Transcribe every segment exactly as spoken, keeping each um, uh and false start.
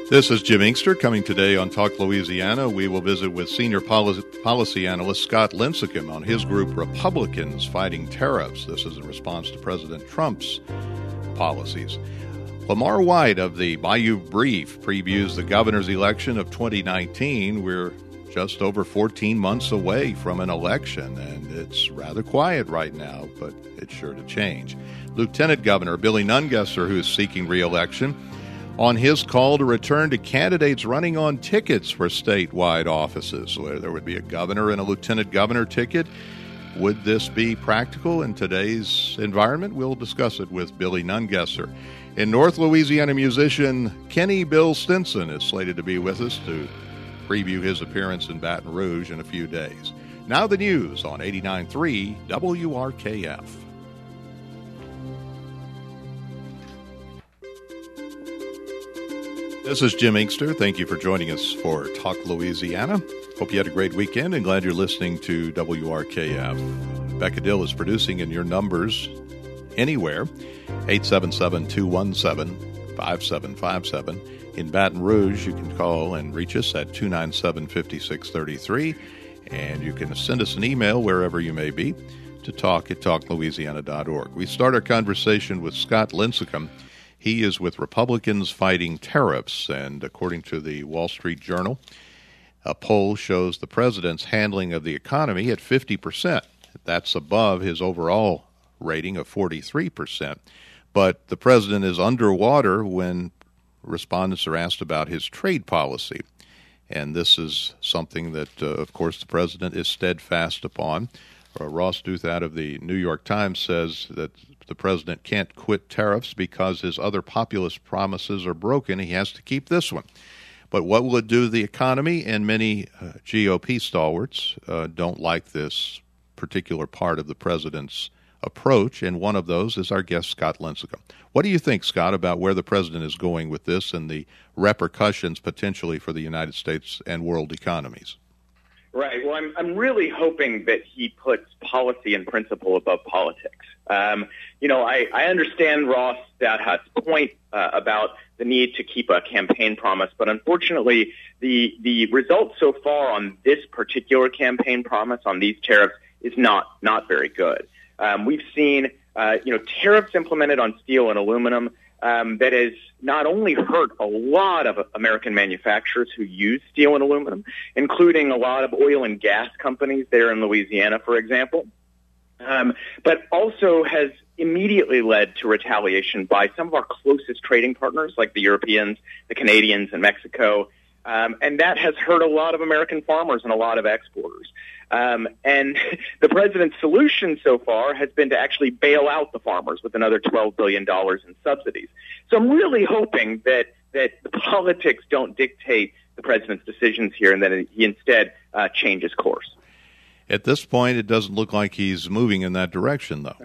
This is Jim Inkster coming today on Talk Louisiana. We will visit with senior policy, policy analyst Scott Lincicome on his group Republicans Fighting Tariffs. This is in response to President Trump's policies. Lamar White of the Bayou Brief previews the governor's election of twenty nineteen. We're just over fourteen months away from an election, and it's rather quiet right now, but it's sure to change. Lieutenant Governor Billy Nungesser, who is seeking re-election, on his call to return to candidates running on tickets for statewide offices, where there would be a governor and a lieutenant governor ticket. Would this be practical in today's environment? We'll discuss it with Billy Nungesser. And North Louisiana musician Kenny Bill Stinson is slated to be with us to preview his appearance in Baton Rouge in a few days. Now the news on eighty-nine point three W R K F. This is Jim Inkster. Thank you for joining us for Talk Louisiana. Hope you had a great weekend and glad you're listening to W R K F. Becca Dill is producing in your numbers anywhere, eight seven seven, two one seven, five seven five seven. In Baton Rouge, you can call and reach us at two nine seven, five six three three, and you can send us an email wherever you may be to talk at talk louisiana dot org. We start our conversation with Scott Lincicome. He is with Republicans Fighting Tariffs, and according to the Wall Street Journal, a poll shows the president's handling of the economy at fifty percent. That's above his overall rating of forty-three percent. But the president is underwater when respondents are asked about his trade policy. And this is something that, uh, of course, the president is steadfast upon. Uh, Ross Duth out of the New York Times says that the president can't quit tariffs because his other populist promises are broken. He has to keep this one. But what will it do to the economy? And many uh, G O P stalwarts uh, don't like this particular part of the president's approach, and one of those is our guest, Scott Lincicome. What do you think, Scott, about where the president is going with this and the repercussions potentially for the United States and world economies? Right. Well, I'm I'm really hoping that he puts policy and principle above politics. Um, you know, I, I understand Ross Douthat's point uh, about the need to keep a campaign promise, but unfortunately, the the result so far on this particular campaign promise on these tariffs is not not very good. Um, we've seen, uh, you know, tariffs implemented on steel and aluminum um, that has not only hurt a lot of American manufacturers who use steel and aluminum, including a lot of oil and gas companies there in Louisiana, for example, um, but also has immediately led to retaliation by some of our closest trading partners, like the Europeans, the Canadians, and Mexico. Um, and that has hurt a lot of American farmers and a lot of exporters. Um, and the president's solution so far has been to actually bail out the farmers with another twelve billion dollars in subsidies. So I'm really hoping that, that the politics don't dictate the president's decisions here and that he instead uh, changes course. At this point, it doesn't look like he's moving in that direction, though.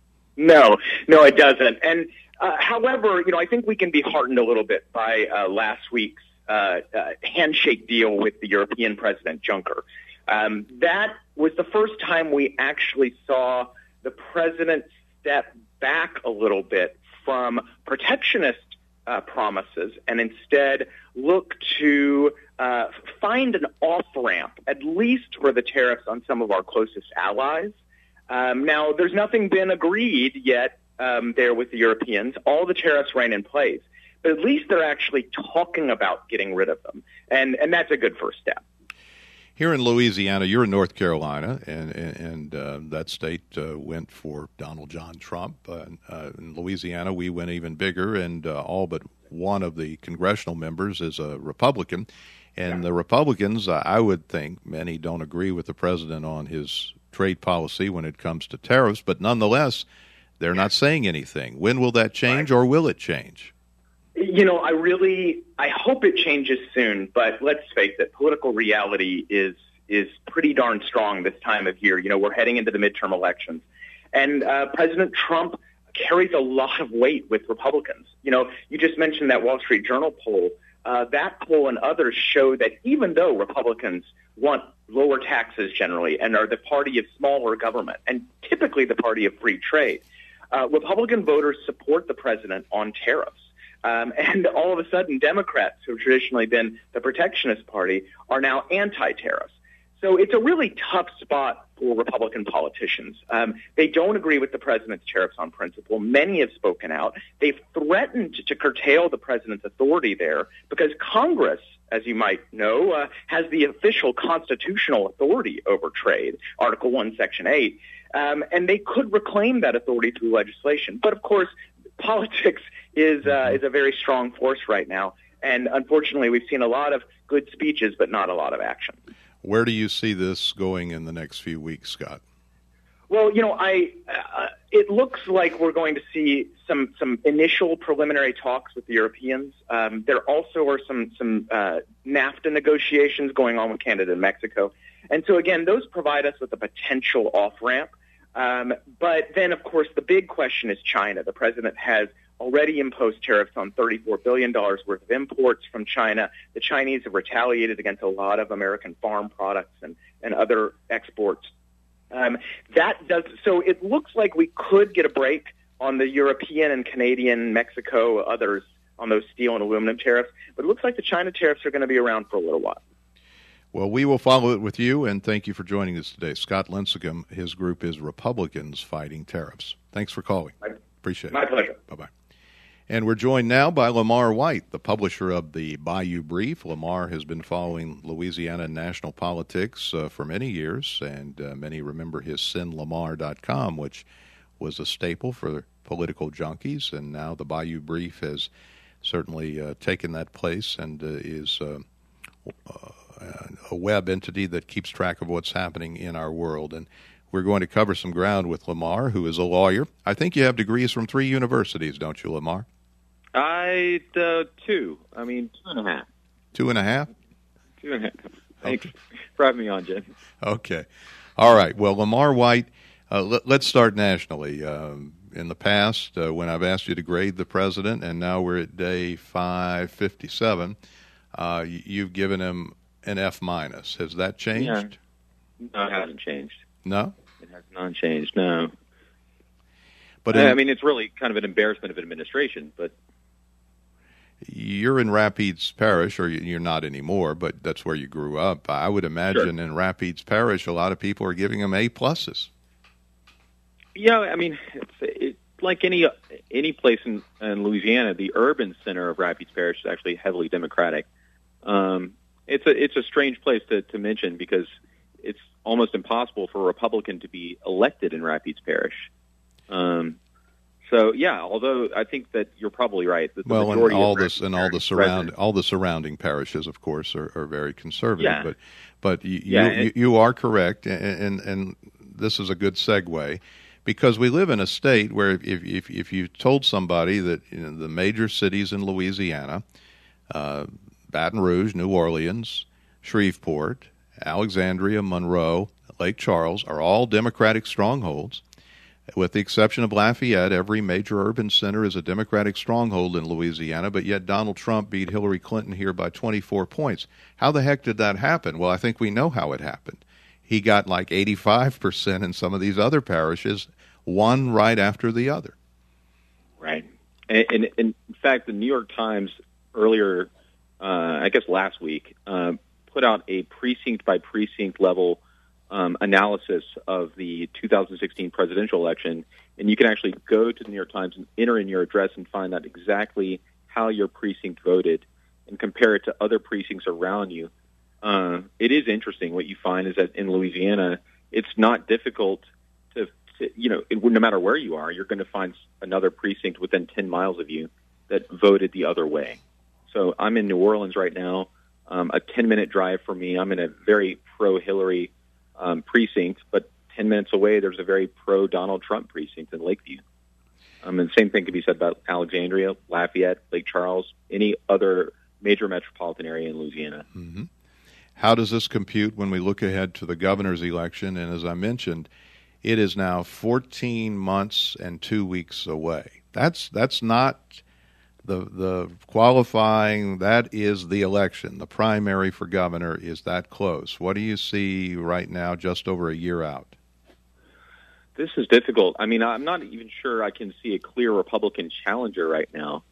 No, no, it doesn't. And uh, however, you know, I think we can be heartened a little bit by uh, last week's uh, uh, handshake deal with the European President Juncker. Um, that was the first time we actually saw the president step back a little bit from protectionist uh, promises and instead look to uh, find an off-ramp, at least for the tariffs on some of our closest allies. Um, now, there's nothing been agreed yet um, there with the Europeans. All the tariffs remain in place, but at least they're actually talking about getting rid of them, and, and that's a good first step. Here in Louisiana, you're in North Carolina, and and, and uh, that state uh, went for Donald John Trump. Uh, uh, in Louisiana, we went even bigger, and uh, all but one of the congressional members is a Republican. And the Republicans, uh, I would think, many don't agree with the president on his trade policy when it comes to tariffs, but nonetheless, they're not saying anything. When will that change, or will it change? You know, I really, I hope it changes soon, but let's face it, political reality is is pretty darn strong this time of year. You know, we're heading into the midterm elections, and uh, President Trump carries a lot of weight with Republicans. You know, you just mentioned that Wall Street Journal poll. Uh, that poll and others show that even though Republicans want lower taxes generally and are the party of smaller government and typically the party of free trade, uh, Republican voters support the president on tariffs. Um, and all of a sudden, Democrats, who have traditionally been the protectionist party, are now anti-tariffs. So it's a really tough spot for Republican politicians. Um, they don't agree with the president's tariffs on principle. Many have spoken out. They've threatened to curtail the president's authority there because Congress, as you might know, uh, has the official constitutional authority over trade, Article one, Section eight, um, and they could reclaim that authority through legislation. But, of course, politics is uh, is a very strong force right now, and unfortunately we've seen a lot of good speeches but not a lot of action. Where do you see this going in the next few weeks, Scott? Well, you know, I uh, it looks like we're going to see some some initial preliminary talks with the Europeans. Um, there also are some some uh, NAFTA negotiations going on with Canada and Mexico, and so again, those provide us with a potential off ramp. Um, but then, of course, the big question is China. The president has already imposed tariffs on thirty-four billion dollars worth of imports from China. The Chinese have retaliated against a lot of American farm products and, and other exports. Um, that does so. It looks like we could get a break on the European and Canadian, Mexico, others on those steel and aluminum tariffs. But it looks like the China tariffs are going to be around for a little while. Well, we will follow it with you, and thank you for joining us today. Scott Lincicome, his group is Republicans Fighting Tariffs. Thanks for calling. My, Appreciate my it. My pleasure. Bye-bye. And we're joined now by Lamar White, the publisher of the Bayou Brief. Lamar has been following Louisiana national politics uh, for many years, and uh, many remember his Sin Lamar dot com, which was a staple for political junkies, and now the Bayou Brief has certainly uh, taken that place and uh, is uh, uh, a web entity that keeps track of what's happening in our world. And we're going to cover some ground with Lamar, who is a lawyer. I think you have degrees from three universities, don't you, Lamar? I, uh, two. I mean, two and a half. Two and a half? Two and a half. Thanks okay. for having me on, Jen. Okay. All right. Well, Lamar White, uh, let, let's start nationally. Um, in the past, uh, when I've asked you to grade the president, and now we're at day five fifty-seven, uh, you've given him an F minus. Has that changed? Yeah. No, it hasn't changed. No? It has not changed, no. But I, in, I mean, it's really kind of an embarrassment of administration, but... You're in Rapides Parish, or you're not anymore, but that's where you grew up. I would imagine Sure. in Rapides Parish, a lot of people are giving him A pluses. Yeah, I mean, it's, it, like any any place in, in Louisiana, the urban center of Rapides Parish is actually heavily Democratic. Um, it's a it's a strange place to, to mention because it's almost impossible for a Republican to be elected in Rapides Parish. Um, so yeah, although I think that you're probably right. That the well, and majority all of this and all the surround residents, all the surrounding parishes, of course, are, are very conservative. Yeah. But but you Yeah, you, you are correct, and, and and this is a good segue. Because we live in a state where if if, if you told somebody that you know, the major cities in Louisiana, uh, Baton Rouge, New Orleans, Shreveport, Alexandria, Monroe, Lake Charles are all Democratic strongholds, with the exception of Lafayette, every major urban center is a Democratic stronghold in Louisiana, but yet Donald Trump beat Hillary Clinton here by twenty-four points. How the heck did that happen? Well, I think we know how it happened. He got like eighty-five percent in some of these other parishes, one right after the other. Right. And, and, and in fact, the New York Times earlier, uh, I guess last week, uh, put out a precinct-by-precinct level um, analysis of the two thousand sixteen presidential election, and you can actually go to the New York Times and enter in your address and find out exactly how your precinct voted and compare it to other precincts around you. Uh, it is interesting. What you find is that in Louisiana, it's not difficult to, to you know, it, no matter where you are, you're going to find another precinct within ten miles of you that voted the other way. So I'm in New Orleans right now, um, a ten-minute drive for me. I'm in a very pro-Hillary um, precinct, but ten minutes away, there's a very pro-Donald Trump precinct in Lakeview. Um, and the same thing can be said about Alexandria, Lafayette, Lake Charles, any other major metropolitan area in Louisiana. Mm-hmm. How does this compute when we look ahead to the governor's election? And as I mentioned, it is now fourteen months and two weeks away. That's that's not the the qualifying. That is the election. The primary for governor is that close. What do you see right now, just over a year out? This is difficult. I mean, I'm not even sure I can see a clear Republican challenger right now.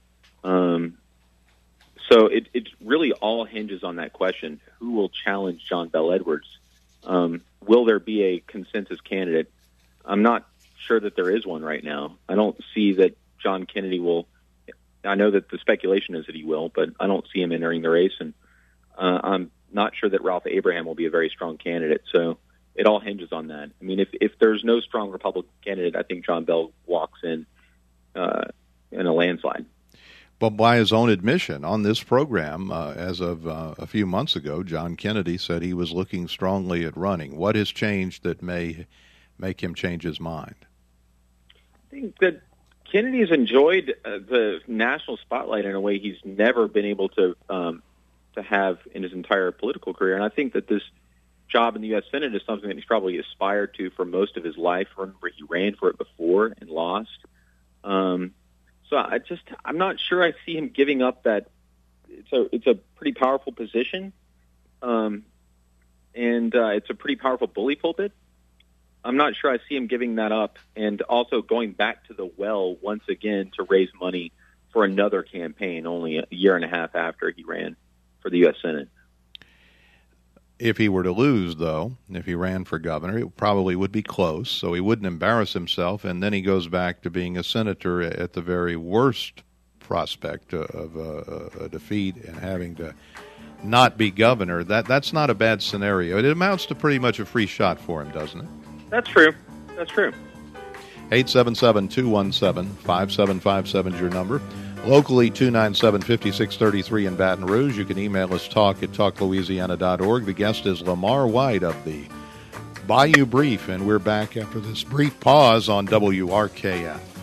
Um, so it, it really all hinges on that question: who will challenge John Bel Edwards? Um, will there be a consensus candidate? I'm not sure that there is one right now. I don't see that John Kennedy will. I know that the speculation is that he will, but I don't see him entering the race, and uh, I'm not sure that Ralph Abraham will be a very strong candidate. So it all hinges on that. I mean, if if there's no strong Republican candidate, I think John Bel walks in uh, in a landslide. But by his own admission on this program, uh, as of uh, a few months ago, John Kennedy said he was looking strongly at running. What has changed that may make him change his mind? I think that Kennedy has enjoyed uh, the national spotlight in a way he's never been able to um, to have in his entire political career. And I think that this job in the U S Senate is something that he's probably aspired to for most of his life. Remember, he ran for it before and lost. Um, so I just, I'm not sure I see him giving up that. It's a, it's a pretty powerful position. Um, and uh, it's a pretty powerful bully pulpit. I'm not sure I see him giving that up and also going back to the well once again to raise money for another campaign only a year and a half after he ran for the U S Senate. If he were to lose, though, if he ran for governor, it probably would be close, so he wouldn't embarrass himself, and then he goes back to being a senator at the very worst prospect of a, a defeat and having to not be governor. That That's not a bad scenario. It amounts to pretty much a free shot for him, doesn't it? That's true. That's true. eight seven seven, two one seven, five seven five seven is your number. Locally, two nine seven, five six three three in Baton Rouge. You can email us, talk at talk louisiana dot org. The guest is Lamar White of the Bayou Brief, and we're back after this brief pause on W R K F.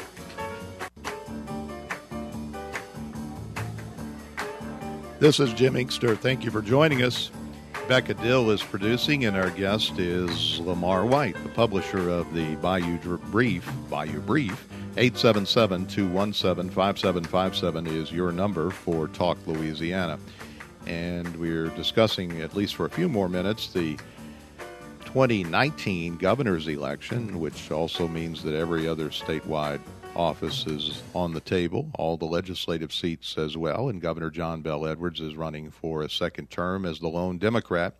This is Jim Inkster. Thank you for joining us. Becca Dill is producing, and our guest is Lamar White, the publisher of the Bayou Brief. Bayou Brief. eight seven seven, two one seven, five seven five seven is your number for Talk Louisiana. And we're discussing, at least for a few more minutes, the twenty nineteen governor's election, which also means that every other statewide office is on the table, all the legislative seats as well, and Governor John Bel Edwards is running for a second term as the lone Democrat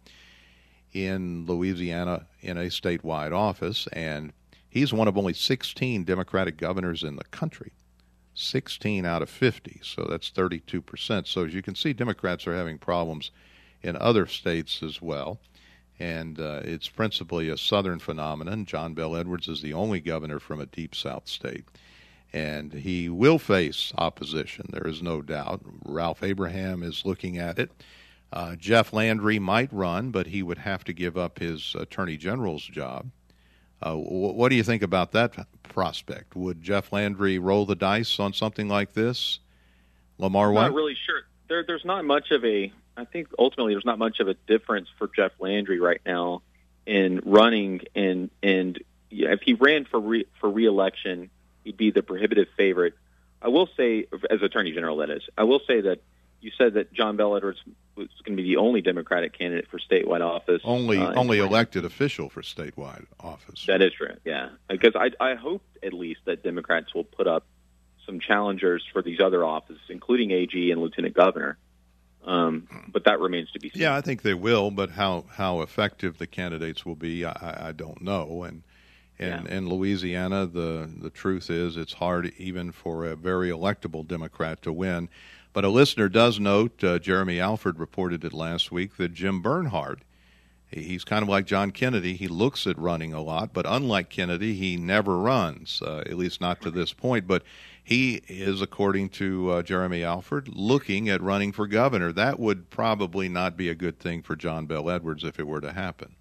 in Louisiana in a statewide office, and he's one of only sixteen Democratic governors in the country, sixteen out of fifty, so that's thirty-two percent. So as you can see, Democrats are having problems in other states as well, and uh, it's principally a southern phenomenon. John Bel Edwards is the only governor from a deep south state, and he will face opposition, there is no doubt. Ralph Abraham is looking at it. Uh, Jeff Landry might run, but he would have to give up his attorney general's job. Uh, what do you think about that prospect? Would Jeff Landry roll the dice on something like this? Lamar White? I'm not really sure. There, there's not much of a, I think ultimately there's not much of a difference for Jeff Landry right now in running, and and yeah, if he ran for re, for re-election, he'd be the prohibitive favorite. I will say, as Attorney General, that is, I will say that you said that John Bel Edwards was going to be the only Democratic candidate for statewide office. Only uh, only elected official for statewide office. That is true, yeah. Because I, I hope at least that Democrats will put up some challengers for these other offices, including A G and Lieutenant Governor. Um, but that remains to be seen. Yeah, I think they will, but how, how effective the candidates will be, I, I don't know. And in, yeah. in Louisiana, the, the truth is it's hard even for a very electable Democrat to win. But a listener does note, uh, Jeremy Alford reported it last week, that Jim Bernhardt, he's kind of like John Kennedy. He looks at running a lot, but unlike Kennedy, he never runs, uh, at least not to this point. But he is, according to uh, Jeremy Alford, looking at running for governor. That would probably not be a good thing for John Bel Edwards if it were to happen.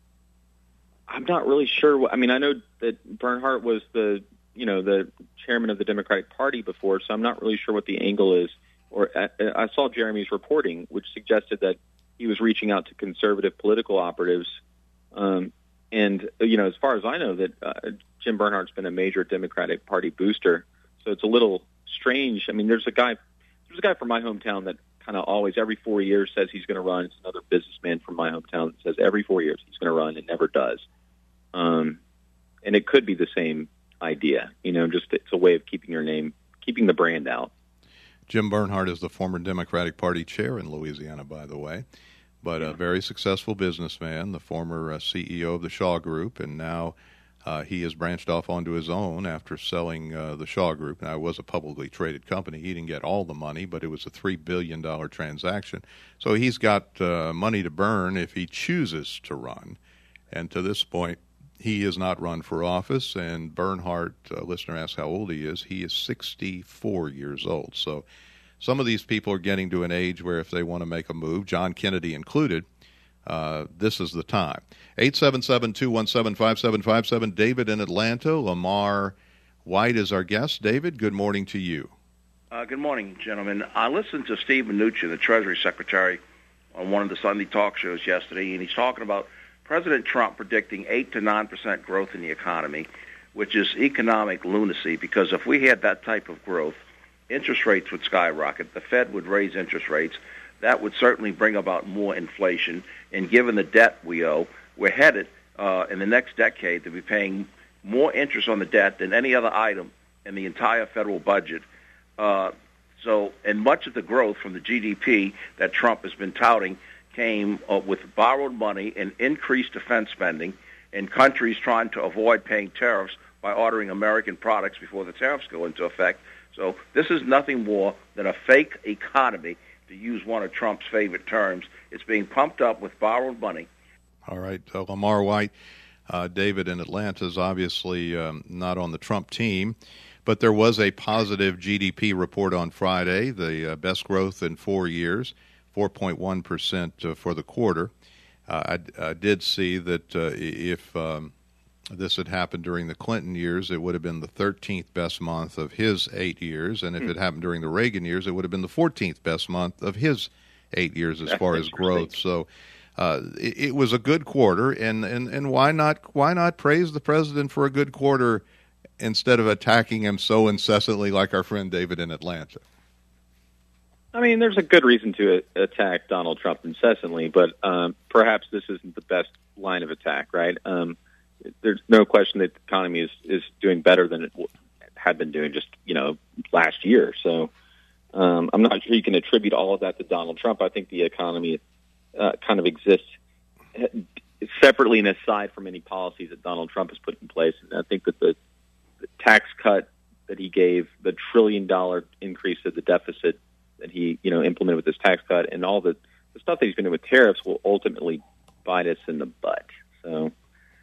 I'm not really sure. What, I mean, I know that Bernhardt was the, you know, the chairman of the Democratic Party before, so I'm not really sure what the angle is. Or uh, I saw Jeremy's reporting, which suggested that he was reaching out to conservative political operatives. Um, and, you know, as far as I know, that uh, Jim Bernhardt's been a major Democratic Party booster. So it's a little strange. I mean, there's a guy, there's a guy from my hometown that kind of always, every four years, says he's going to run. It's another businessman from my hometown that says every four years he's going to run and never does. Um, and it could be the same idea, you know, just it's a way of keeping your name, keeping the brand out. Jim Bernhardt is the former Democratic Party chair in Louisiana, by the way, but a very successful businessman, the former uh, C E O of the Shaw Group, and now uh, he has branched off onto his own after selling uh, the Shaw Group. Now, it was a publicly traded company. He didn't get all the money, but it was a three billion dollars transaction. So he's got uh, money to burn if he chooses to run. And to this point, he has not run for office, and Bernhardt, a listener asked how old he is. He is sixty-four years old. So some of these people are getting to an age where if they want to make a move, John Kennedy included, uh, this is the time. eight seven seven, two one seven, five seven five seven. David in Atlanta. Lamar White is our guest. David, good morning to you. Uh, good morning, gentlemen. I listened to Steve Mnuchin, the Treasury Secretary, on one of the Sunday talk shows yesterday, and he's talking about President Trump predicting eight to nine percent growth in the economy, which is economic lunacy, because if we had that type of growth, interest rates would skyrocket. The Fed would raise interest rates. That would certainly bring about more inflation. And given the debt we owe, we're headed uh, in the next decade to be paying more interest on the debt than any other item in the entire federal budget. Uh, so, and much of the growth from the G D P that Trump has been touting came uh, with borrowed money and increased defense spending, and countries trying to avoid paying tariffs by ordering American products before the tariffs go into effect. So this is nothing more than a fake economy, to use one of Trump's favorite terms. It's being pumped up with borrowed money. All right, uh, Lamar White, uh, David in Atlanta is obviously um, not on the Trump team, but there was a positive G D P report on Friday, the uh, best growth in four years. four point one percent uh, for the quarter. Uh, I, I did see that uh, if um, this had happened during the Clinton years, it would have been the thirteenth best month of his eight years, and if it happened during the Reagan years, it would have been the fourteenth best month of his eight years as That's far as growth. So uh, it, it was a good quarter, and, and, and why not why not praise the president for a good quarter instead of attacking him so incessantly like our friend David in Atlanta? I mean, there's a good reason to attack Donald Trump incessantly, but um, perhaps this isn't the best line of attack, right? Um, there's no question that the economy is, is doing better than it had been doing just, you know, last year. So um, I'm not sure you can attribute all of that to Donald Trump. I think the economy uh, kind of exists separately and aside from any policies that Donald Trump has put in place. And I think that the, the tax cut that he gave, the trillion dollar increase of the deficit that he, you know, implemented with this tax cut, and all the, the stuff that he's been doing with tariffs will ultimately bite us in the butt. So,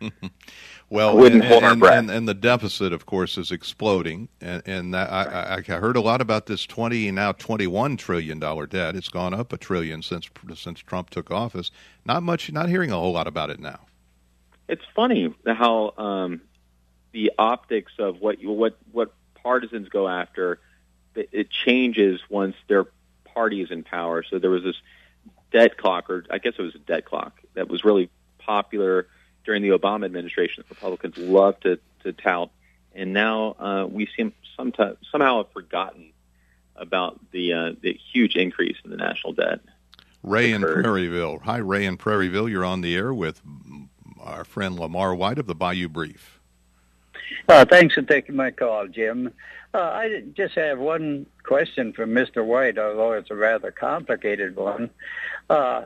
well, and, and, and, and the deficit, of course, is exploding, and, and that, I, I heard a lot about this twenty now twenty-one trillion dollar debt. It's gone up a trillion since since Trump took office. Not much, not hearing a whole lot about it now. It's funny how um, the optics of what you, what what partisans go after, it changes once their party is in power. So there was this debt clock, or I guess it was a debt clock, that was really popular during the Obama administration that Republicans loved to, to tout. And now uh, we seem sometime, somehow have forgotten about the uh, the huge increase in the national debt. Ray in Prairieville. Hi, Ray in Prairieville. You're on the air with our friend Lamar White of the Bayou Brief. Uh, thanks for taking my call, Jim. Uh, I just have one question for Mister White, although it's a rather complicated one. Uh,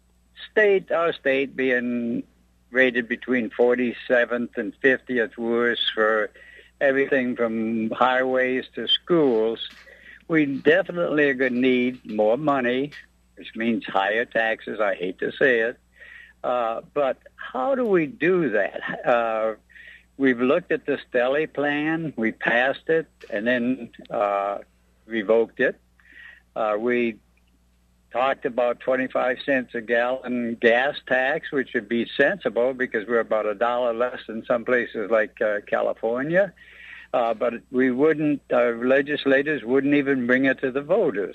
state, our state being rated between forty-seventh and fiftieth worst for everything from highways to schools, we definitely are going to need more money, which means higher taxes. I hate to say it. Uh, but how do we do that? Uh, We've looked at the Stelly plan. We passed it and then uh, revoked it. Uh, we talked about twenty-five cents a gallon gas tax, which would be sensible because we're about a dollar less than some places like uh, California. Uh, but we wouldn't, our legislators wouldn't even bring it to the voters.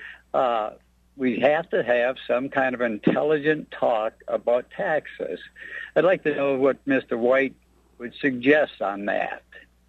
Uh, we have to have some kind of intelligent talk about taxes. I'd like to know what Mister White would suggest on that.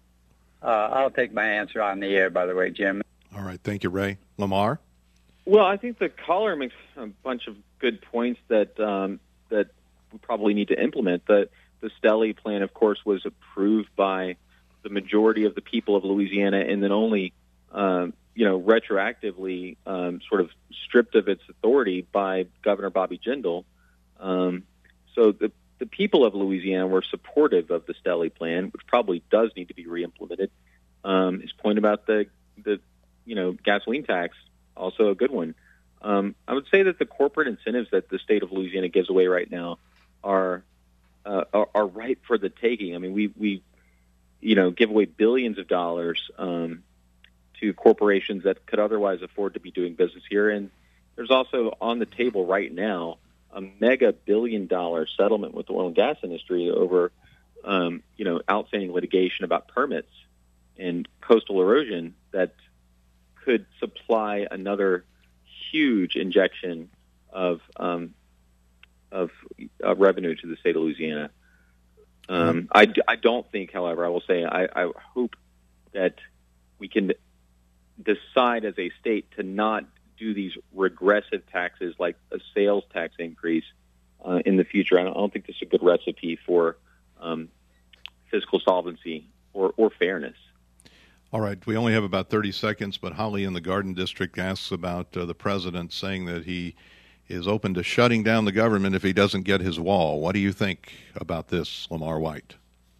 Uh, I'll take my answer on the air, by the way, Jim. All right. Thank you, Ray. Lamar? Well, I think the caller makes a bunch of good points that um, that we probably need to implement. The, the Stelly plan, of course, was approved by the majority of the people of Louisiana, and then only uh, you know, retroactively um, sort of stripped of its authority by Governor Bobby Jindal. Um, so the the people of Louisiana were supportive of the Stelly plan, which probably does need to be re-implemented. Um, his point about the, the, you know, gasoline tax, also a good one. Um, I would say that the corporate incentives that the state of Louisiana gives away right now are uh, are, are ripe for the taking. I mean, we, we you know, give away billions of dollars um, to corporations that could otherwise afford to be doing business here. And there's also on the table right now a mega billion dollar settlement with the oil and gas industry over, um, you know, outstanding litigation about permits and coastal erosion that could supply another huge injection of um, of uh, revenue to the state of Louisiana. Um, I, I don't think, however, I will say I, I hope that we can decide as a state to not do these regressive taxes like a sales tax increase uh, in the future. I don't, I don't think this is a good recipe for um, fiscal solvency or, or fairness. All right, we only have about thirty seconds, but Holly in the Garden District asks about uh, the president saying that he is open to shutting down the government if he doesn't get his wall. What do you think about this, Lamar White?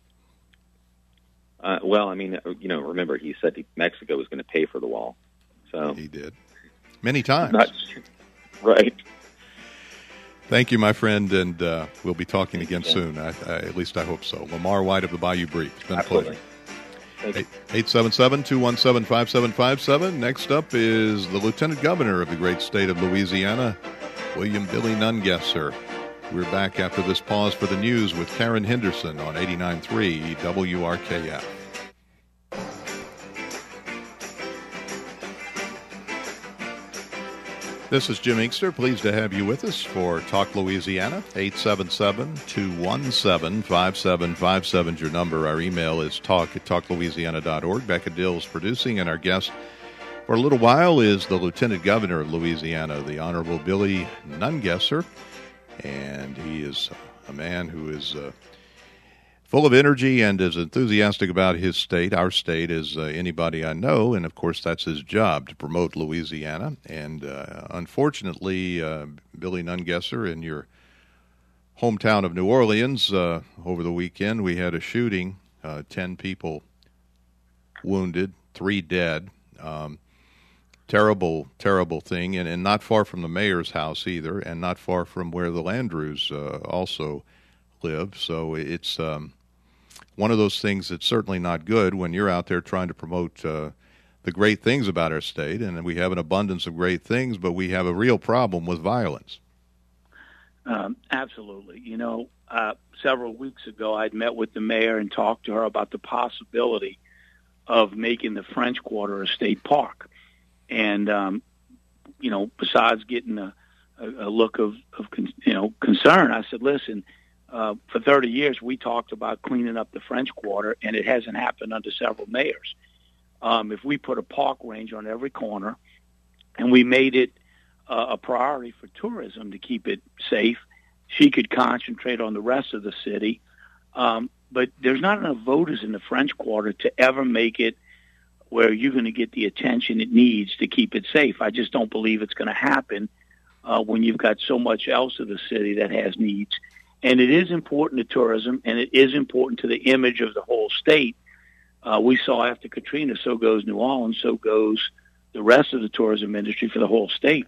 Uh, well, I mean, you know, remember he said he, Mexico was going to pay for the wall. So he did. Many times. Not, right. Thank you, my friend, and uh, we'll be talking again yeah. soon. I, I, at least I hope so. Lamar White of the Bayou Brief. It's been Absolutely. a pleasure. eight seven seven, two one seven, five seven five seven. Next up is the Lieutenant Governor of the great state of Louisiana, William Billy Nungesser. We're back after this pause for the news with Karen Henderson on eighty-nine point three W R K F. This is Jim Inkster. Pleased to have you with us for Talk Louisiana. eight seven seven, two one seven, five seven five seven is your number. Our email is talk at talk louisiana dot org. Becca Dill is producing, and our guest for a little while is the Lieutenant Governor of Louisiana, the Honorable Billy Nungesser. And he is a man who is uh, full of energy and is enthusiastic about his state, our state, as uh, anybody I know. And, of course, that's his job, to promote Louisiana. And, uh, unfortunately, uh, Billy Nungesser, in your hometown of New Orleans, uh, over the weekend, we had a shooting, uh, ten people wounded, three dead. Um, terrible, terrible thing, and, and not far from the mayor's house either, and not far from where the Landrews uh, also live. So it's um, one of those things that's certainly not good when you're out there trying to promote uh, the great things about our state, and we have an abundance of great things, but we have a real problem with violence. Um, absolutely. You know, uh, several weeks ago, I'd met with the mayor and talked to her about the possibility of making the French Quarter a state park. And, um, you know, besides getting a, a, a look of, of con- you know, concern, I said, listen, uh, for thirty years we talked about cleaning up the French Quarter, and it hasn't happened under several mayors. Um, if we put a park range on every corner and we made it uh, a priority for tourism to keep it safe, she could concentrate on the rest of the city. Um, but there's not enough voters in the French Quarter to ever make it where you're going to get the attention it needs to keep it safe. I just don't believe it's going to happen uh, when you've got so much else of the city that has needs. And it is important to tourism, and it is important to the image of the whole state. Uh, we saw after Katrina, so goes New Orleans, so goes the rest of the tourism industry for the whole state.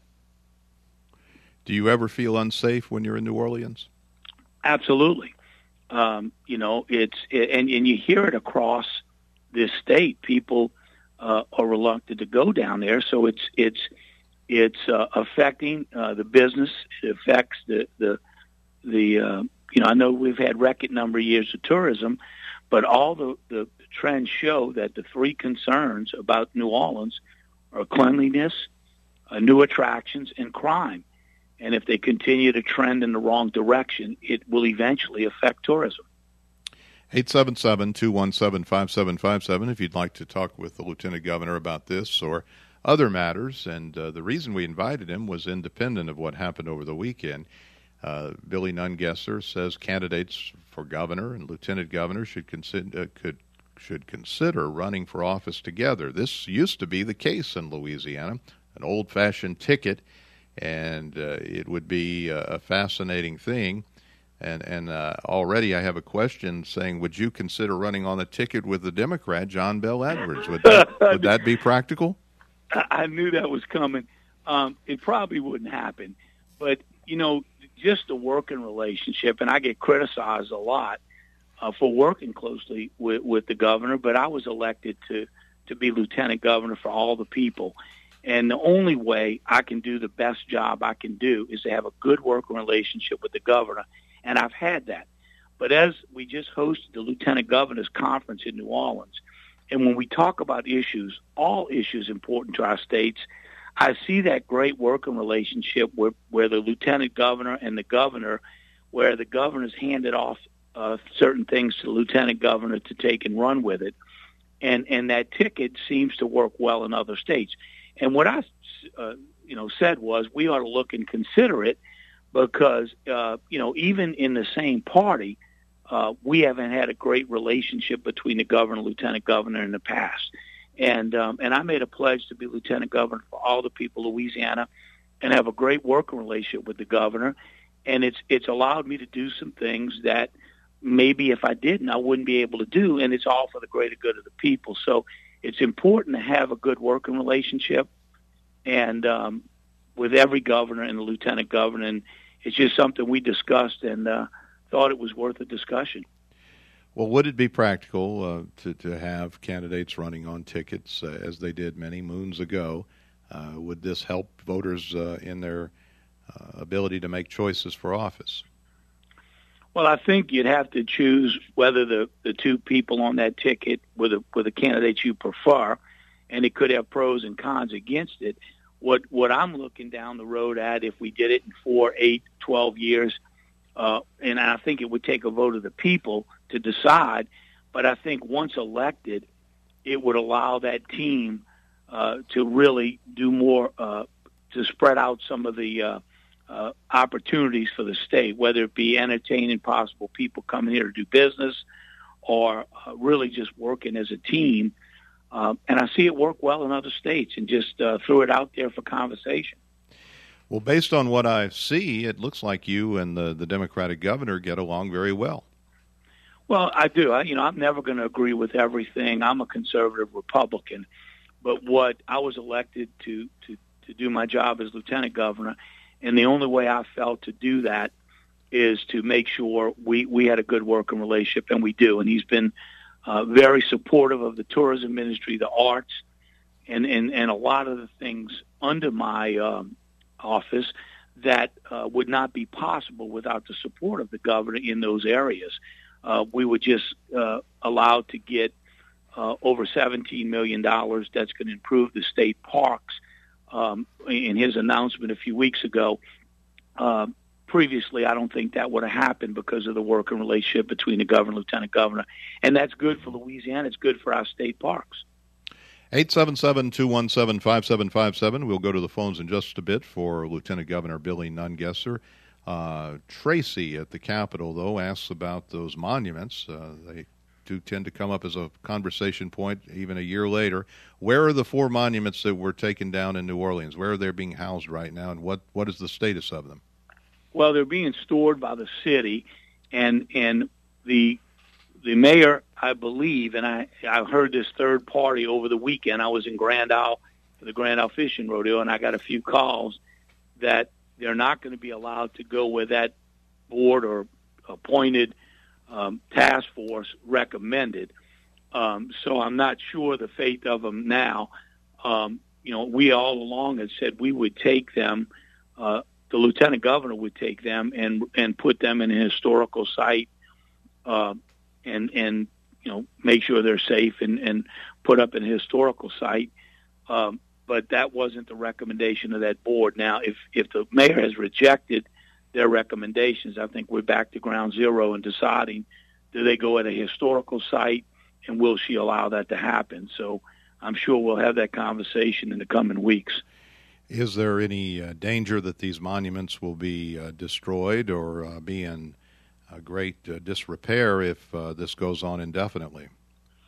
Do you ever feel unsafe when you're in New Orleans? Absolutely. Um, you know, it's it, and, and you hear it across this state. People uh, are reluctant to go down there, so it's it's it's uh, affecting uh, the business. It affects the the the uh, you know. I know we've had record number of years of tourism, but all the, the trends show that the three concerns about New Orleans are cleanliness, uh, new attractions, and crime. And if they continue to trend in the wrong direction, it will eventually affect tourism. eight seven seven, two one seven, five seven five seven if you'd like to talk with the Lieutenant Governor about this or other matters. And uh, the reason we invited him was independent of what happened over the weekend. Uh, Billy Nungesser says candidates for governor and lieutenant governor should consider, uh, could should consider running for office together. This used to be the case in Louisiana, an old-fashioned ticket, and uh, it would be a fascinating thing. And and uh, already I have a question saying, would you consider running on the ticket with the Democrat, John Bel Edwards? Would that, would that be practical? I knew that was coming. Um, it probably wouldn't happen. But, you know, just the working relationship, and I get criticized a lot uh, for working closely with, with the governor, but I was elected to, to be lieutenant governor for all the people. And the only way I can do the best job I can do is to have a good working relationship with the governor. And I've had that. But as we just hosted the Lieutenant Governor's Conference in New Orleans, and when we talk about issues, all issues important to our states, I see that great working relationship where, where the Lieutenant Governor and the Governor, where the Governor's handed off uh, certain things to the Lieutenant Governor to take and run with it. And, and that ticket seems to work well in other states. And what I uh, you know, said was we ought to look and consider it, because, uh, you know, even in the same party, uh, we haven't had a great relationship between the governor and lieutenant governor in the past. And um, and I made a pledge to be lieutenant governor for all the people of Louisiana and have a great working relationship with the governor. And it's it's allowed me to do some things that maybe if I didn't, I wouldn't be able to do. And it's all for the greater good of the people. So it's important to have a good working relationship. And um, with every governor and the lieutenant governor, and it's just something we discussed and uh, thought it was worth a discussion. Well, would it be practical uh, to, to have candidates running on tickets uh, as they did many moons ago? Uh, would this help voters uh, in their uh, ability to make choices for office? Well, I think you'd have to choose whether the, the two people on that ticket were the, were the candidates you prefer, and it could have pros and cons against it. What what I'm looking down the road at, if we did it in four, eight, twelve years, uh, and I think it would take a vote of the people to decide, but I think once elected, it would allow that team uh, to really do more, uh, to spread out some of the uh, uh, opportunities for the state, whether it be entertaining possible people coming here to do business or uh, really just working as a team. Um, and I see it work well in other states, and just uh, threw it out there for conversation. Well, based on what I see, it looks like you and the, the Democratic governor get along very well. Well, I do. I, you know, I'm never going to agree with everything. I'm a conservative Republican. But what I was elected to, to, to do my job as lieutenant governor, and the only way I felt to do that is to make sure we, we had a good working relationship, and we do. And he's been Uh, very supportive of the tourism industry, the arts, and, and, and a lot of the things under my um, office that uh, would not be possible without the support of the governor in those areas. Uh, we were just uh, allowed to get uh, over seventeen million dollars that's going to improve the state parks. Um, in his announcement a few weeks ago, uh, previously, I don't think that would have happened because of the working relationship between the governor and lieutenant governor. And that's good for Louisiana. It's good for our state parks. eight seven seven, two one seven, five seven five seven. We'll go to the phones in just a bit for Lieutenant Governor Billy Nungesser. Uh, Tracy at the Capitol, though, asks about those monuments. Uh, they do tend to come up as a conversation point even a year later. Where are the four monuments that were taken down in New Orleans? Where are they being housed right now, and what, what is the status of them? Well, they're being stored by the city, and and the the mayor, I believe, and I I heard this third party over the weekend. I was in Grand Isle for the Grand Isle Fishing Rodeo, and I got a few calls that they're not going to be allowed to go where that board or appointed um, task force recommended. Um, so I'm not sure the fate of them now. Um, you know, we all along had said we would take them. Uh, The lieutenant governor would take them and and put them in a historical site, uh, and and you know make sure they're safe and, and put up in a historical site. Um, but that wasn't the recommendation of that board. Now, if if the mayor has rejected their recommendations, I think we're back to ground zero in deciding, do they go at a historical site, and will she allow that to happen? So I'm sure we'll have that conversation in the coming weeks. Is there any uh, danger that these monuments will be uh, destroyed or uh, be in uh, great uh, disrepair if uh, this goes on indefinitely?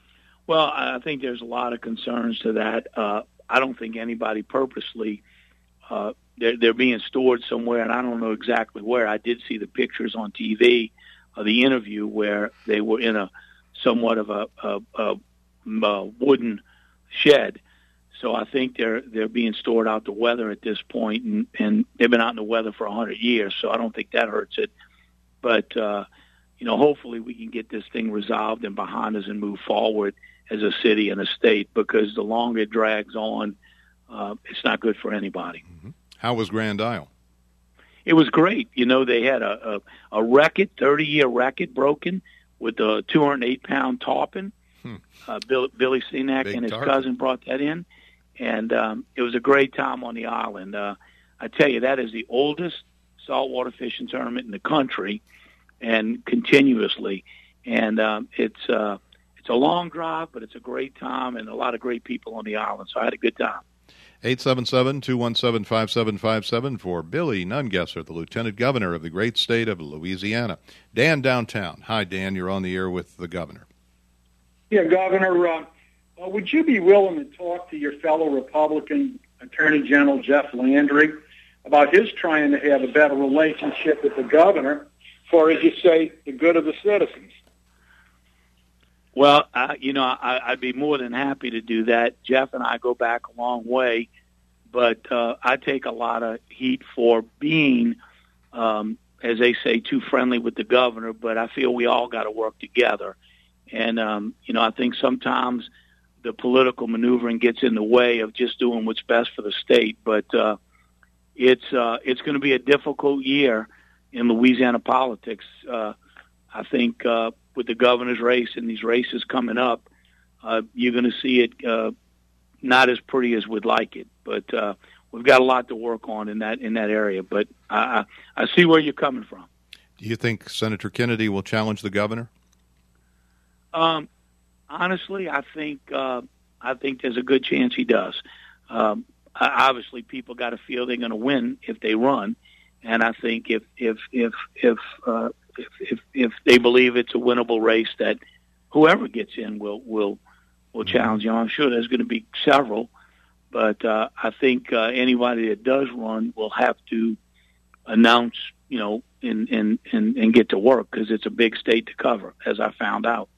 Well, I think there's a lot of concerns to that. Uh, I don't think anybody purposely, uh, they're, they're being stored somewhere, and I don't know exactly where. I did see the pictures on T V of the interview where they were in a somewhat of a, a, a, a wooden shed. So I think they're they're being stored out the weather at this point, and, and they've been out in the weather for a hundred years. So I don't think that hurts it. But uh, you know, hopefully we can get this thing resolved and behind us and move forward as a city and a state. Because the longer it drags on, uh, it's not good for anybody. Mm-hmm. How was Grand Isle? It was great. You know, they had a a, a record, thirty year record broken with a two hundred eight pound tarpon. Hmm. Uh, Bill, Billy Cenac Big and his tarpon. cousin brought that in. And um, it was a great time on the island. Uh, I tell you, that is the oldest saltwater fishing tournament in the country, and continuously. And um, it's uh, it's a long drive, but it's a great time, and a lot of great people on the island. So I had a good time. eight seven seven, two one seven, five seven five seven for Billy Nungesser, the Lieutenant Governor of the great state of Louisiana. Dan downtown. Hi, Dan. You're on the air with the governor. Yeah, Governor. Uh, Uh, would you be willing to talk to your fellow Republican Attorney General Jeff Landry about his trying to have a better relationship with the governor for, as you say, the good of the citizens? Well, uh, you know, I, I'd be more than happy to do that. Jeff and I go back a long way, but uh, I take a lot of heat for being, um, as they say, too friendly with the governor, but I feel we all got to work together. And, um, you know, I think sometimes the political maneuvering gets in the way of just doing what's best for the state. But uh, it's uh, it's going to be a difficult year in Louisiana politics. Uh, I think uh, with the governor's race and these races coming up, uh, you're going to see it uh, not as pretty as we'd like it. But uh, we've got a lot to work on in that in that area. But I, I see where you're coming from. Do you think Senator Kennedy will challenge the governor? Um. Honestly, I think uh, I think there's a good chance he does. Um, obviously, people got to feel they're going to win if they run, and I think if if if if, uh, if if if they believe it's a winnable race, that whoever gets in will will will challenge him. I'm sure there's going to be several, but uh, I think uh, anybody that does run will have to announce, you know, and and and, and get to work, because it's a big state to cover, as I found out.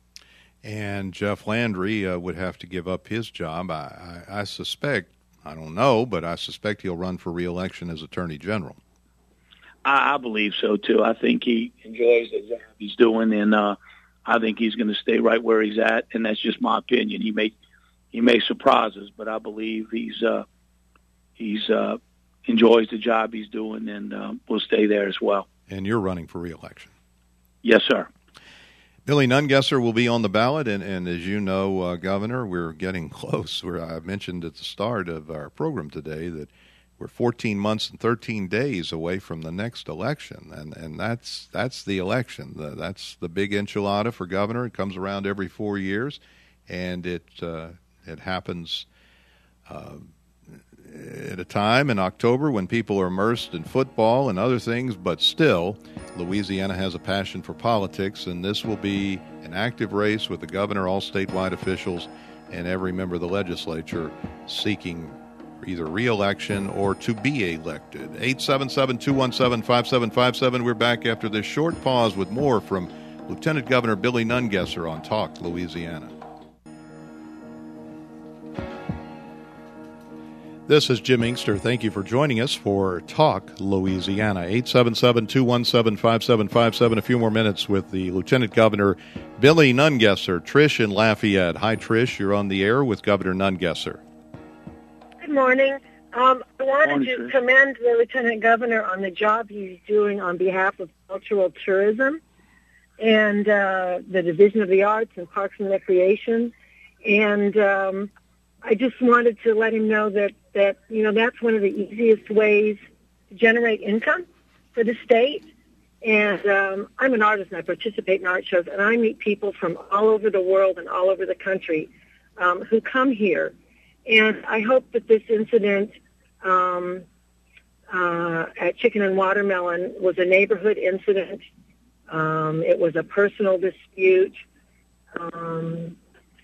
And Jeff Landry uh, would have to give up his job. I, I, I suspect, I don't know, but I suspect he'll run for re-election as Attorney General. I, I believe so, too. I think he enjoys the job he's doing, and uh, I think he's going to stay right where he's at, and that's just my opinion. He may he may surprise us, but I believe he's uh, he's uh, enjoys the job he's doing, and uh, will stay there as well. And you're running for re-election? Yes, sir. Billy Nungesser will be on the ballot, and, and as you know, uh, Governor, we're getting close. We're, I mentioned at the start of our program today that we're fourteen months and thirteen days away from the next election, and, and that's that's the election. The, that's the big enchilada for governor. It comes around every four years, and it uh, it happens uh, at a time in October when people are immersed in football and other things, but still, Louisiana has a passion for politics, and this will be an active race with the governor, all statewide officials, and every member of the legislature seeking either re-election or to be elected. eight seven seven, two one seven, five seven five seven. We're back after this short pause with more from Lieutenant Governor Billy Nungesser on Talk Louisiana. This is Jim Inkster. Thank you for joining us for Talk Louisiana. eight seven seven, two one seven, five seven five seven. A few more minutes with the Lieutenant Governor, Billy Nungesser. Trish in Lafayette. Hi, Trish. You're on the air with Governor Nungesser. Good morning. Um, I wanted morning, to Trish. commend the Lieutenant Governor on the job he's doing on behalf of cultural tourism and uh, the Division of the Arts and Parks and Recreation. And um, I just wanted to let him know that, that, you know, that's one of the easiest ways to generate income for the state. And um, I'm an artist, and I participate in art shows, and I meet people from all over the world and all over the country um, who come here. And I hope that this incident um, uh, at Chicken and Watermelon was a neighborhood incident. Um, it was a personal dispute. Um,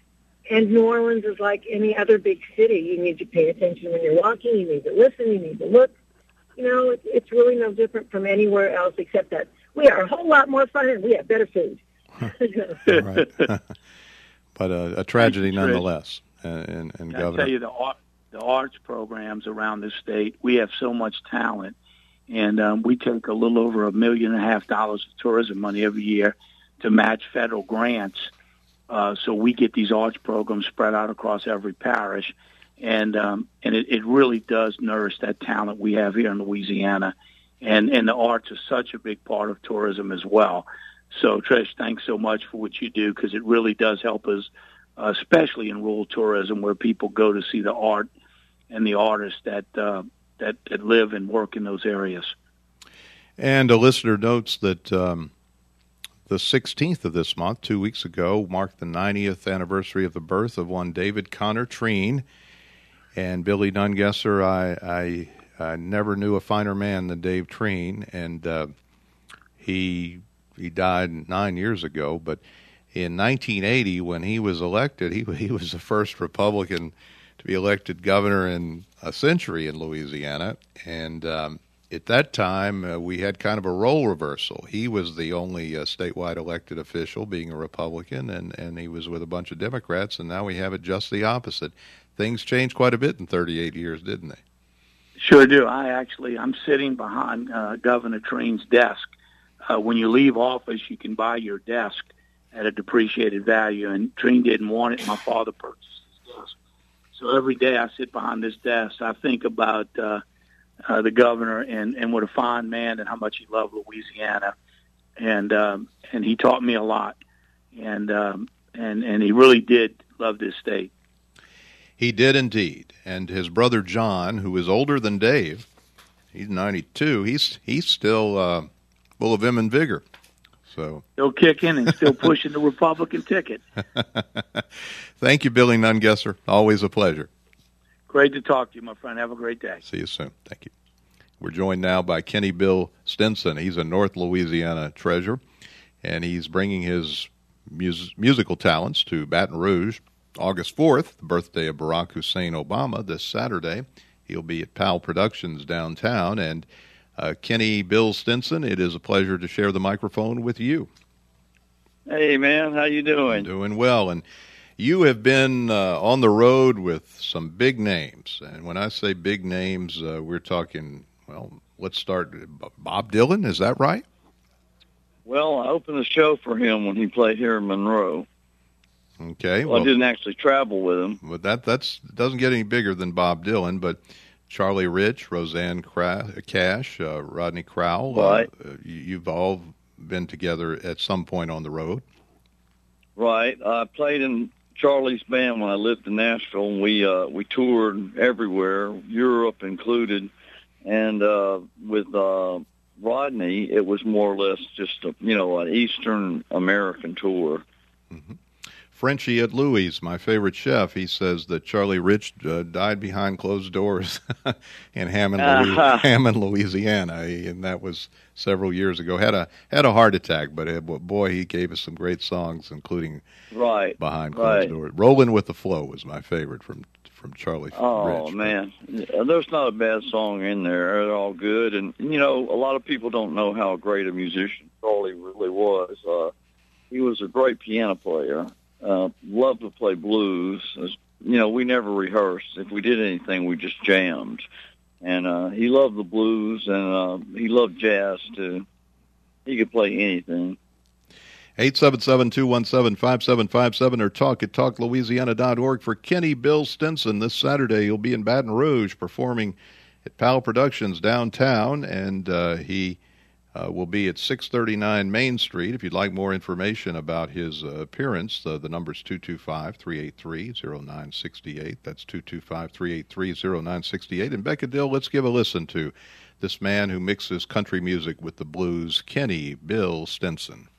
And New Orleans is like any other big city. You need to pay attention when you're walking. You need to listen. You need to look. You know, it's, it's really no different from anywhere else, except that we are a whole lot more fun and we have better food. Right. But uh, a tragedy nonetheless. And, and I Governor, tell you, the art, the arts programs around the state, we have so much talent, and um, we take a little over a million and a half dollars of tourism money every year to match federal grants. Uh, so we get these arts programs spread out across every parish, and um, and it, it really does nourish that talent we have here in Louisiana, and and the arts are such a big part of tourism as well. So Trish, thanks so much for what you do, because it really does help us, uh, especially in rural tourism, where people go to see the art and the artists that uh, that, that live and work in those areas. And a listener notes that um, the sixteenth of this month, two weeks ago, marked the ninetieth anniversary of the birth of one David Connor Treen. And Billy Nungesser, I, I, I never knew a finer man than Dave Treen, and uh, he he died nine years ago. But in nineteen eighty, when he was elected, he he was the first Republican to be elected governor in a century in Louisiana, and um, at that time, uh, we had kind of a role reversal. He was the only uh, statewide elected official, being a Republican, and, and he was with a bunch of Democrats, and now we have it just the opposite. Things changed quite a bit in thirty-eight years, didn't they? Sure do. I actually, I'm sitting behind uh, Governor Treen's desk. Uh, when you leave office, you can buy your desk at a depreciated value, and Treen didn't want it. My father purchased his desk. So every day I sit behind this desk, I think about uh, uh, the governor and, and what a fine man and how much he loved Louisiana. And um, and he taught me a lot. And, um, and, and he really did love this state. He did indeed. And his brother John, who is older than Dave, he's ninety-two, he's he's still uh, full of vim and vigor. So still kicking and still pushing the Republican ticket. Thank you, Billy Nungesser. Always a pleasure. Great to talk to you, my friend. Have a great day. See you soon. Thank you. We're joined now by Kenny Bill Stinson. He's a North Louisiana treasure, and he's bringing his mus- musical talents to Baton Rouge. August fourth, the birthday of Barack Hussein Obama, this Saturday. He'll be at Powell Productions downtown. And uh, Kenny Bill Stinson, it is a pleasure to share the microphone with you. Hey, man, how you doing? I'm doing well. And you have been uh, on the road with some big names. And when I say big names, uh, we're talking, well, let's start. Bob Dylan, is that right? Well, I opened the show for him when he played here in Monroe. Okay. Well, well I didn't actually travel with him. But that that's doesn't get any bigger than Bob Dylan, but Charlie Rich, Roseanne Cra- Cash, uh, Rodney Crowell, right. uh, you've all been together at some point on the road. Right. I played in Charlie's band when I lived in Nashville, and we uh, we toured everywhere, Europe included, and uh, with uh, Rodney, it was more or less just a, you know an Eastern American tour. Mm-hmm. Frenchie at Louis, my favorite chef, he says that Charlie Rich uh, died behind closed doors in Hammond, uh-huh. Hammond, Louisiana, and that was several years ago. Had a had a heart attack, but uh, boy, he gave us some great songs, including right behind closed right. doors. "Rolling with the Flow" was my favorite from from Charlie oh, Rich. Oh man, there's not a bad song in there. They're all good, and you know, a lot of people don't know how great a musician Charlie really was. Uh, he was a great piano player. Uh, loved to play blues. You know, we never rehearsed. If we did anything, we just jammed. And uh, he loved the blues, and uh, he loved jazz, too. He could play anything. eight seven seven, two one seven, five seven five seven or talk at talk louisiana dot org for Kenny Bill Stinson. This Saturday, he'll be in Baton Rouge performing at Powell Productions downtown, and uh, he Uh, will be at six thirty-nine Main Street. If you'd like more information about his uh, appearance, uh, the number's two two five, three eight three, zero nine six eight. That's two two five, three eight three, zero nine six eight. And Becca Dill, let's give a listen to this man who mixes country music with the blues, Kenny Bill Stinson.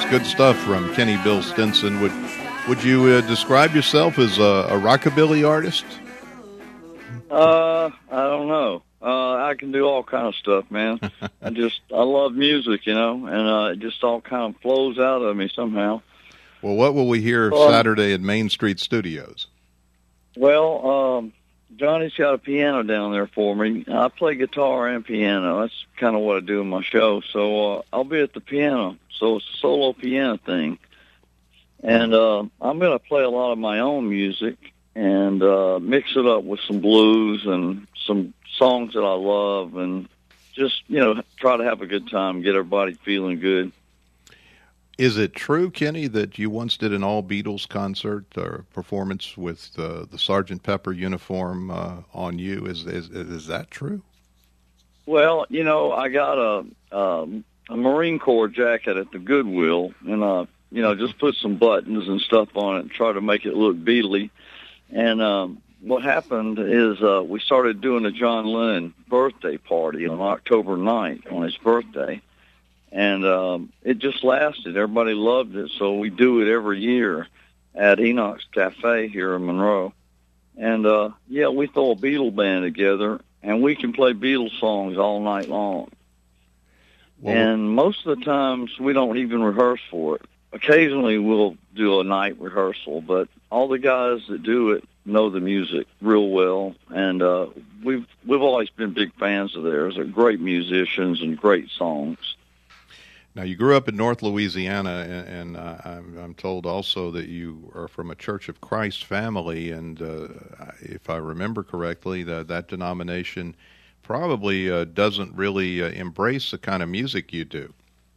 good stuff from Kenny Bill Stinson. Would would you uh, describe yourself as a, a rockabilly artist? Uh, I don't know. Uh, I can do all kind of stuff, man. I just, I love music, you know, and uh, it just all kind of flows out of me somehow. Well, what will we hear well, Saturday at Main Street Studios? Well, um, Johnny's got a piano down there for me. I play guitar and piano. That's kind of what I do in my show. So uh, I'll be at the piano. So it's a solo piano thing. And uh, I'm going to play a lot of my own music and uh, mix it up with some blues and some songs that I love, and just, you know, try to have a good time, get everybody feeling good. Is it true, Kenny, that you once did an all-Beatles concert or performance with uh, the Sergeant Pepper uniform uh, on you? Is, is is that true? Well, you know, I got a um, a Marine Corps jacket at the Goodwill, and uh, you know, just put some buttons and stuff on it and try to make it look Beatley. And um, what happened is uh, we started doing a John Lennon birthday party on October ninth on his birthday. And um, it just lasted. Everybody loved it, so we do it every year at Enoch's Cafe here in Monroe. And, uh, yeah, we throw a Beatle band together, and we can play Beatles songs all night long. Well, and most of the times we don't even rehearse for it. Occasionally we'll do a night rehearsal, but all the guys that do it know the music real well, and uh, we've we've always been big fans of theirs. They're great musicians and great songs. Now, you grew up in North Louisiana, and, and uh, I'm, I'm told also that you are from a Church of Christ family, and uh, if I remember correctly, that, that denomination probably uh, doesn't really uh, embrace the kind of music you do.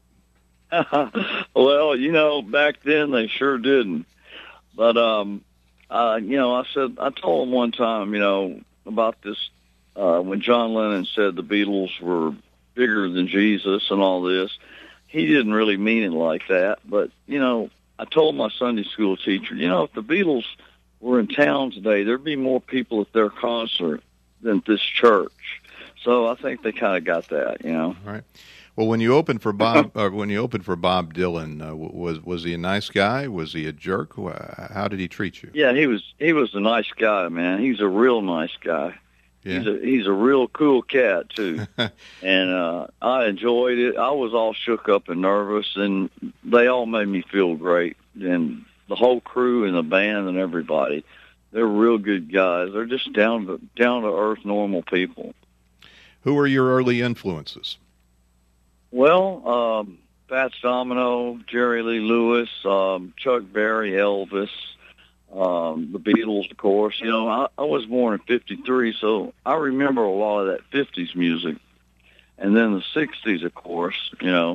Well, you know, back then they sure didn't. But, um, uh, you know, I said, I told them one time, you know, about this, uh, when John Lennon said the Beatles were bigger than Jesus and all this. He didn't really mean it like that, but, you know, I told my Sunday school teacher, you know, if the Beatles were in town today, there'd be more people at their concert than at this church. So I think they kind of got that, you know. All right. Well, when you opened for Bob, or when you opened for Bob Dylan, uh, was was he a nice guy? Was he a jerk? How did he treat you? Yeah, he was. He was a nice guy, man. He's a real nice guy. Yeah. He's a he's a real cool cat too, and uh, I enjoyed it. I was all shook up and nervous, and they all made me feel great. And the whole crew and the band and everybody, they're real good guys. They're just down to down to earth, normal people. Who were your early influences? Well, um, Fats Domino, Jerry Lee Lewis, um, Chuck Berry, Elvis. Um, the Beatles, of course. You know, I, I was born in fifty-three, so I remember a lot of that fifties music. And then the sixties, of course, you know.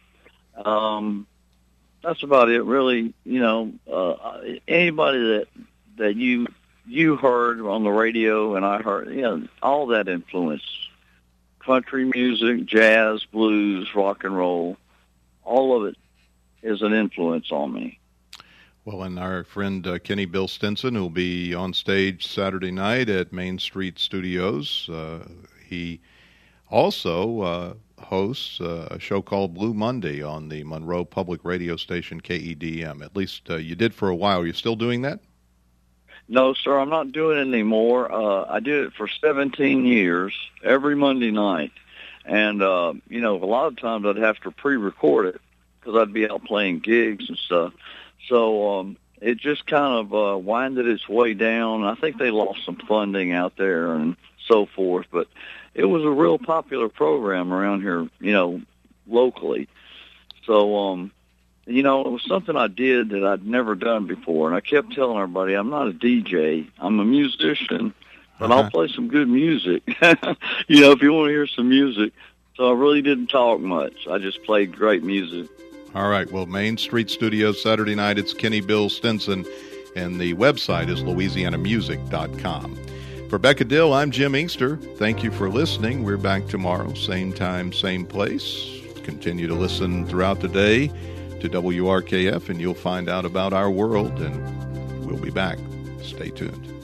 Um, that's about it, really. You know, uh, anybody that that you you heard on the radio and I heard, you know, all that influence. Country music, jazz, blues, rock and roll, all of it is an influence on me. Well, and our friend uh, Kenny Bill Stinson, who'll be on stage Saturday night at Main Street Studios, uh, he also uh, hosts uh, a show called Blue Monday on the Monroe Public Radio Station, K E D M. At least uh, you did for a while. Are you still doing that? No, sir, I'm not doing it anymore. Uh, I did it for seventeen years, every Monday night. And, uh, you know, a lot of times I'd have to pre-record it because I'd be out playing gigs and stuff. So um, it just kind of uh, winded its way down. I think they lost some funding out there and so forth. But it was a real popular program around here, you know, locally. So, um, you know, it was something I did that I'd never done before. And I kept telling everybody, I'm not a D J. I'm a musician, but uh-huh. I'll play some good music, you know, if you want to hear some music. So I really didn't talk much. I just played great music. All right. Well, Main Street Studios, Saturday night, it's Kenny Bill Stinson, and the website is louisiana music dot com. For Becca Dill, I'm Jim Inkster. Thank you for listening. We're back tomorrow, same time, same place. Continue to listen throughout the day to W R K F, and you'll find out about our world, and we'll be back. Stay tuned.